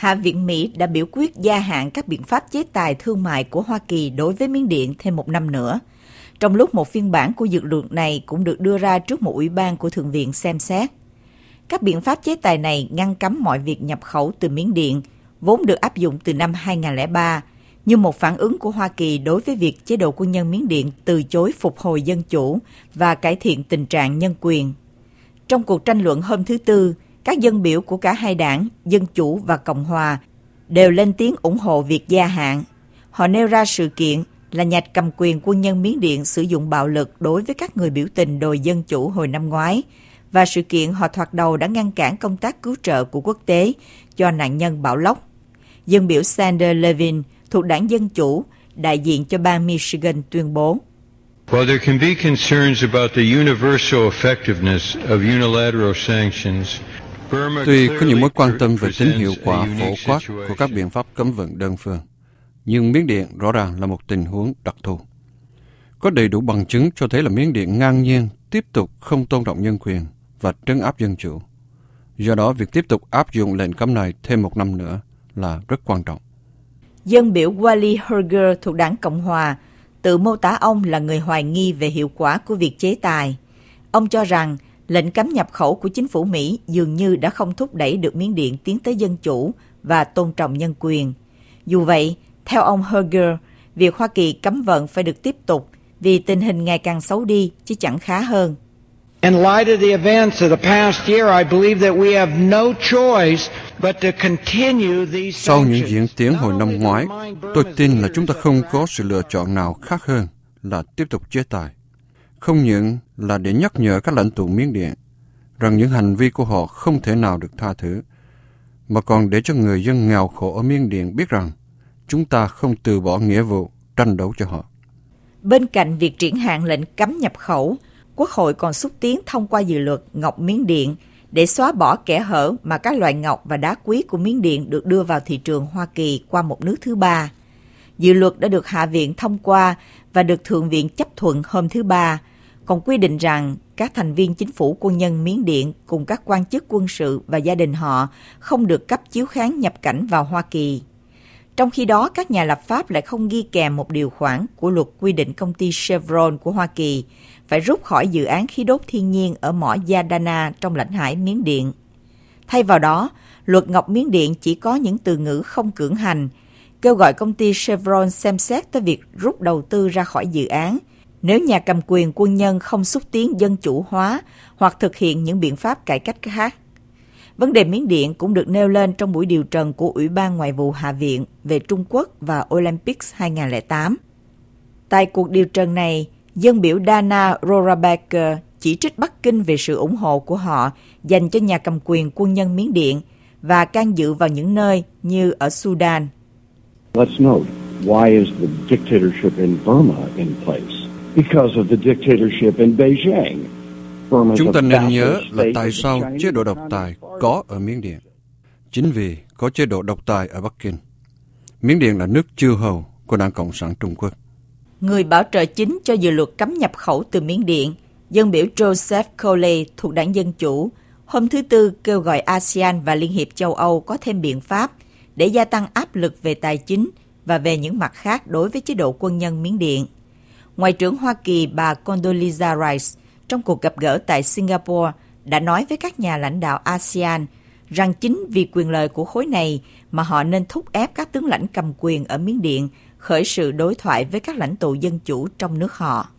Hạ viện Mỹ đã biểu quyết gia hạn các biện pháp chế tài thương mại của Hoa Kỳ đối với Miến Điện thêm một năm nữa, trong lúc một phiên bản của dự luật này cũng được đưa ra trước một ủy ban của Thượng viện xem xét. Các biện pháp chế tài này ngăn cấm mọi việc nhập khẩu từ Miến Điện, vốn được áp dụng từ năm 2003, như một phản ứng của Hoa Kỳ đối với việc chế độ quân nhân Miến Điện từ chối phục hồi dân chủ và cải thiện tình trạng nhân quyền. Trong cuộc tranh luận hôm thứ Tư, các dân biểu của cả hai đảng, Dân Chủ và Cộng Hòa, đều lên tiếng ủng hộ việc gia hạn. Họ nêu ra sự kiện là nhà cầm quyền quân nhân Miến Điện sử dụng bạo lực đối với các người biểu tình đòi dân chủ hồi năm ngoái, và sự kiện họ thoạt đầu đã ngăn cản công tác cứu trợ của quốc tế cho nạn nhân bão lốc. Dân biểu Sander Levin thuộc đảng Dân Chủ, đại diện cho bang Michigan tuyên bố: While there can be concerns about the universal effectiveness of unilateral sanctions, tuy có những mối quan tâm về tính hiệu quả phổ quát của các biện pháp cấm vận đơn phương, nhưng Miến Điện rõ ràng là một tình huống đặc thù. Có đầy đủ bằng chứng cho thấy là Miến Điện ngang nhiên tiếp tục không tôn trọng nhân quyền và trấn áp dân chủ. Do đó, việc tiếp tục áp dụng lệnh cấm này thêm một năm nữa là rất quan trọng. Dân biểu Wally Herger thuộc đảng Cộng Hòa tự mô tả ông là người hoài nghi về hiệu quả của việc chế tài. Ông cho rằng lệnh cấm nhập khẩu của chính phủ Mỹ dường như đã không thúc đẩy được Miến Điện tiến tới dân chủ và tôn trọng nhân quyền. Dù vậy, theo ông Herger, việc Hoa Kỳ cấm vận phải được tiếp tục vì tình hình ngày càng xấu đi chứ chẳng khá hơn. In light of the events of the past year, I believe that we have no choice but to continue these sanctions. Sau những diễn tiến hồi năm ngoái, tôi tin là chúng ta không có sự lựa chọn nào khác hơn là tiếp tục chế tài. Không những là để nhắc nhở các lãnh tụ Miến Điện rằng những hành vi của họ không thể nào được tha thứ, mà còn để cho người dân nghèo khổ ở Miến Điện biết rằng chúng ta không từ bỏ nghĩa vụ tranh đấu cho họ. Bên cạnh việc triển hạn lệnh cấm nhập khẩu, Quốc hội còn xúc tiến thông qua dự luật ngọc Miến Điện để xóa bỏ kẽ hở mà các loại ngọc và đá quý của Miến Điện được đưa vào thị trường Hoa Kỳ qua một nước thứ ba. Dự luật đã được Hạ viện thông qua và được Thượng viện chấp thuận hôm thứ Ba, còn quy định rằng các thành viên chính phủ quân nhân Miến Điện cùng các quan chức quân sự và gia đình họ không được cấp chiếu kháng nhập cảnh vào Hoa Kỳ. Trong khi đó, các nhà lập pháp lại không ghi kèm một điều khoản của luật quy định công ty Chevron của Hoa Kỳ phải rút khỏi dự án khí đốt thiên nhiên ở mỏ Yadana trong lãnh hải Miến Điện. Thay vào đó, luật ngọc Miến Điện chỉ có những từ ngữ không cưỡng hành, kêu gọi công ty Chevron xem xét tới việc rút đầu tư ra khỏi dự án nếu nhà cầm quyền quân nhân không xúc tiến dân chủ hóa hoặc thực hiện những biện pháp cải cách khác. Vấn đề Miến Điện cũng được nêu lên trong buổi điều trần của Ủy ban Ngoại vụ Hạ viện về Trung Quốc và Olympics 2008. Tại cuộc điều trần này, dân biểu Dana Rohrabacher chỉ trích Bắc Kinh về sự ủng hộ của họ dành cho nhà cầm quyền quân nhân Miến Điện và can dự vào những nơi như ở Sudan. Let's note, why is the dictatorship in Burma in place? Because of the dictatorship in Beijing. Chúng ta nên nhớ là tại sao chế độ độc tài có ở Miến Điện. Chính vì có chế độ độc tài ở Bắc Kinh. Miến Điện là nước chư hầu của Đảng Cộng sản Trung Quốc. Người bảo trợ chính cho dự luật cấm nhập khẩu từ Miến Điện, dân biểu Joseph Colley thuộc Đảng Dân Chủ, hôm thứ Tư kêu gọi ASEAN và Liên hiệp châu Âu có thêm biện pháp để gia tăng áp lực về tài chính và về những mặt khác đối với chế độ quân nhân Miến Điện. Ngoại trưởng Hoa Kỳ bà Condoleezza Rice trong cuộc gặp gỡ tại Singapore đã nói với các nhà lãnh đạo ASEAN rằng chính vì quyền lợi của khối này mà họ nên thúc ép các tướng lãnh cầm quyền ở Miến Điện khởi sự đối thoại với các lãnh tụ dân chủ trong nước họ.